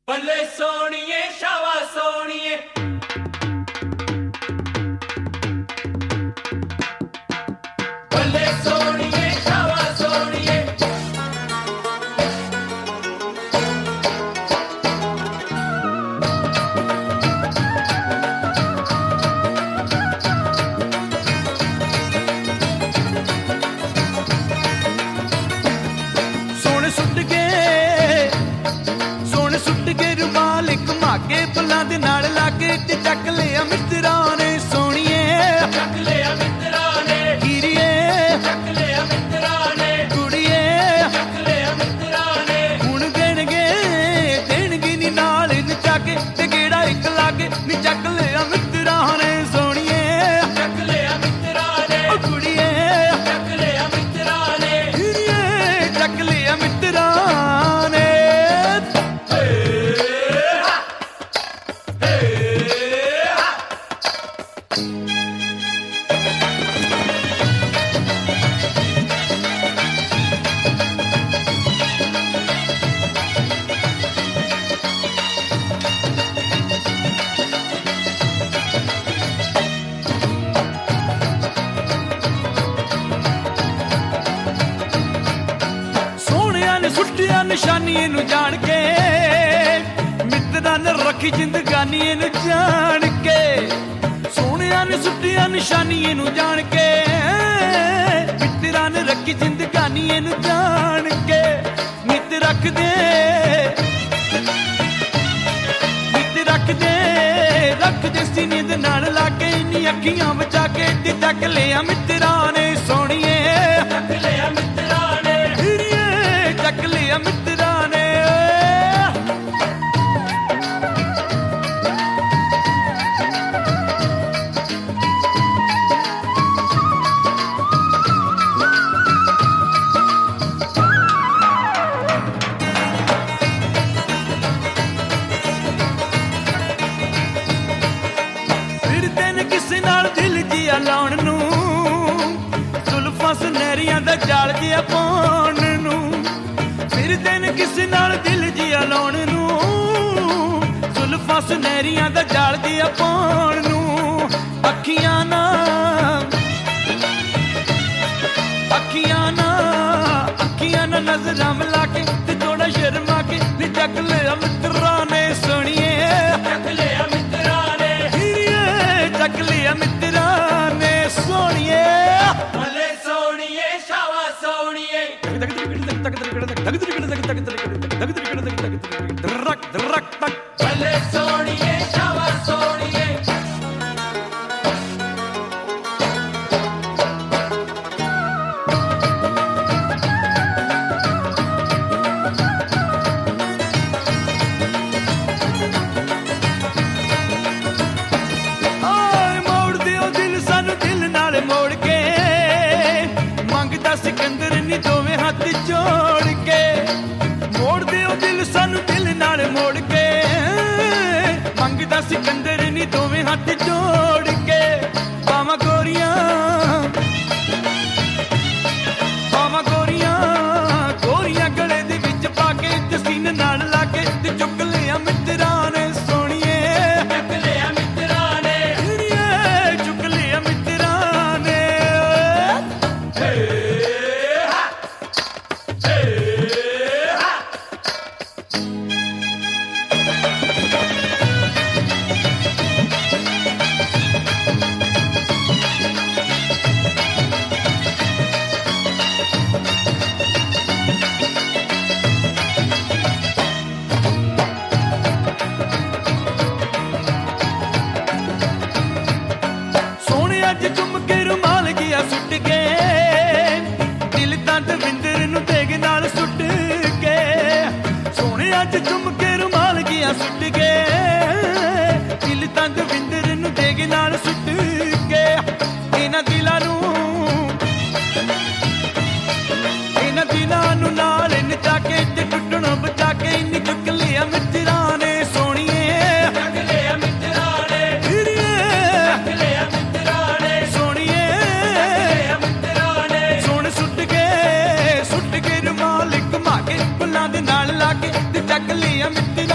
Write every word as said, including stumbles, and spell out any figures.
ਬੱਲੇ ਸੋਣੀਏ ਸ਼ਾਵਾ ਸੋਣੀਏ ਬੱਲੇ ਸੋਣੀਏ ਸ਼ਾਵਾ ਸੋਣੀਏ ਸੋਹਣੇ ਸੁੱਟ ਕੇ ਸੋਹਣੇ ਸੁੱਟ ਕੇ ਰੁਮਾਲ ਘੁਮਾ ਕੇ ਫੁੱਲਾਂ ਦੇ ਨਾਲ ਲਾ ਕੇ ਤੇ ਚੱਕ ਲਿਆ ਮਿੱਤਰਾਂ ਨੇ ਸੋਹਣੀਏ ਚੱਕ ਲਿਆ ਮਿੱਤਰਾਂ ਨੇ ਹੀਰੀਏ ਚੱਕ ਲਿਆ ਮਿੱਤਰਾਂ ਨੇ ਕੁੜੀਏ ਚੱਕ ਲਿਆ ਮਿੱਤਰਾਂ ਨੇ ਹੁਣ ਦੇਣਗੇ ਦੇਣਗੇ ਨੀ ਨਾਲ ਨਚਾ ਕੇ ਤੇ ਗੇੜਾ ਇੱਕ ਲਾ ਕੇ ਨੀ ਚੱਕ ਲਿਆ ਮਿੱਤਰਾਂ ਨੇ ਸੋਹਣੀਏ ਚੱਕ ਲਿਆ ਮਿੱਤਰਾਂ ਨੇ ਓ ਕੁੜੀਏ ਚੱਕ ਲਿਆ ਮਿੱਤਰਾਂ ਨੇ ਹੀਰੀਏ ਚੱਕ ਲਿਆ ਮਿੱਤਰਾਂ ਨੇ ਸੋਹਣਿਆਂ ਨੇ ਸੁੱਟਿਆ ਨਿਸ਼ਾਨੀ ਇਹਨੂੰ ਜਾਣ ਕੇ ਮਿੱਤਰਾਂ ਨੇ ਰੱਖੀ ਜ਼ਿੰਦਗਾਨੀ ਇਹਨੂੰ ਜਾਣ ਕੇ ਸੋਹਣਿਆਂ ਨੇ ਸੁੱਟਿਆ ਨਿਸ਼ਾਨੀ ਇਹਨੂੰ ਜਾਣ ਕੇ ਮਿੱਤਰਾਂ ਨੇ ਰੱਖੀ ਜ਼ਿੰਦਗਾਨੀ ਇਹਨੂੰ ਜਾਣ ਕੇ ਮਿੱਤ ਰੱਖਦੇ ਮਿੱਤ ਰੱਖਦੇ ਰੱਖਦੇ ਸੀਨੇ ਦੇ ਨਾਲ ਲਾ ਕੇ ਨੀ ਅੱਖੀਆਂ ਬਚਾ ਕੇ ਤੇ ਚੱਕ ਲਿਆ ਮਿੱਤਰਾਂ ਨੇ ਸੋਹਣੀਏ ਚੱਕ ਲਿਆ ਮਿੱਤਰਾਂ ਨੇ ਹੀਰੀਏ ਚੱਕ ਲਿਆ ਮਿੱਤਰਾਂ ਨੇ ਫਿਰਦੇ ਨੇ ਕਿਸੇ ਨਾਲ ਦਿਲ ਜਿਆ ਲਾਉਣ ਨੂੰ ਜ਼ੁਲਫਾਂ ਸੁਨਹਿਰੀਆਂ ਦਾ ਜਾਲ ਜਿਆ ਪਾਉਣ ਨੂੰ ਫਿਰਦੇ ਨੇ ਕਿਸੇ ਨਾਲ ਦਿਲ ਜਿਆ ਲਾਉਣ ਨੂੰ ਜ਼ੁਲਫਾਂ ਸੁਨਹਿਰੀਆਂ ਦਾ ਜਾਲ ਜਿਆ ਪਾਉਣ ਨੂੰ ਅੱਖੀਆਂ ਨਾ ਅੱਖੀਆਂ ਨਾ ਅੱਖੀਆਂ ਨਾ ਨਜ਼ਰਾਂ ਮਿਲਾ ਕੇ ਤੇ ਥੋੜਾ ਸ਼ਰਮਾ ਕੇ ਨੀ ਚੱਕ ਲਿਆ ਮਿੱਤਰਾਂ ਨੇ ਸੋਹਣੀਏ ਚੱਕ ਲਿਆ ਮਿੱਤਰਾਂ ਨੇ ਹੀਰੀਏ ਚੱਕ ਲਿਆ ਮਿੱਤਰਾਂ ਨੇ ਸੋਹਣੀਏ ਬੱਲੇ ਸੋਣੀਏ ਸ਼ਾਵਾ ਸੋਣੀਏ ਬੱਲੇ ਸੋਣੀਏ ਸ਼ਾਵਾ ਸੋਣੀਏ ਆਏ ਮੋੜ ਦਿਓ ਦਿਲ ਸਾਨੂੰ ਦਿਲ ਨਾਲ ਮੋੜ ਕੇ ਮੰਗਦਾ ਸਿਕੰਦਰ ਨੀ ਦੋਵੇਂ ਹੱਥ ਜੋੜ ਕੇ ਮੋੜ ਦਿਓ ਦਿਲ ਸਾਨੂੰ ਦਿਲ ਨਾਲ ਮੋੜ ਕੇ ਮੰਗਦਾ ਸਿਕੰਦਰ ਨੀ ਦੋਵੇਂ ਹੱਥ ਜੋੜ ਕੇ ਬਾਵਾਂ ਗੋਰੀਆਂ ਬਾਵਾਂ ਗੋਰੀਆਂ ਗੋਰੀਆਂ ਗਲੇ ਦੇ ਵਿੱਚ ਪਾ ਕੇ ਤੇ ਸੀਨੇ ਨਾਲ ਲਾ ਕੇ ਤੇ ਚੁੱਕ ਲਿਆ ਮਿੱਤਰਾਂ ਨੇ ਸੋਹਣੀਏ ਚੱਕ ਲਿਆ ਮਿੱਤਰਾਂ ਨੇ ਹੀਰੀਏ ਚੁੱਕ ਲਿਆ ਮਿੱਤਰਾਂ ਨੇ ਸੋਹਣੇ ਅੱਜ ਚੁੰਮ ਕੇ ਰੁਮਾਲ ਗਿਆ ਸੁੱਟ ਕੇ ਦਿਲ ਤਾਂ ਦਵਿੰਦਰ ਨੂੰ ਤੇਗ ਨਾਲ ਸੁੱਟ ਕੇ ਸੋਹਣੇ ਅੱਜ ਚੁੰਮ ਕੇ ਰੁਮਾਲ ਗਿਆ ਸੁੱਟ ਕੇ ਦਿਲ ਤਾਂ ਦਵਿੰਦਰ ਨੂੰ ਤੇਗ ਨਾਲ ਸੁੱਟ ਕੇ ਇਹਨਾਂ ਦਿਲਾਂ ਨੂੰ ਇਹਨਾਂ ਦਿਲਾਂ ਨੂੰ ਨਾਲ ਨਚਾ ਕੇ ਤੇ ਟੁੱਟਣੋਂ ਬਚਾ ਕੇ ਨੀ ਚੁੱਕ ਲਿਆ ਮਿੱਤਰਾਂ ਨੇ ਸੋਹਣੀਏ ਚੱਕ ਲਿਆ ਮਿੱਤਰਾਂ ਨੇ ਹੀਰੀਏ ਚੱਕ ਲਿਆ ਮਿੱਤਰਾਂ ਨੇ ਸੋਹਣੀਏ ਲਿਆ ਮਿੱਤਰਾਂ ਨੇ ਸੋਹਣੇ ਸੁੱਟ ਕੇ ਸੁੱਟ ਕੇ ਰੁਮਾਲ ਘੁਮਾ ਕੇ ਫੁੱਲਾਂ ਦੇ ਨਾਲ ਲਾ ਕੇ ਤੇ ਚੱਕ ਲਿਆ ਮਿੱਟੀ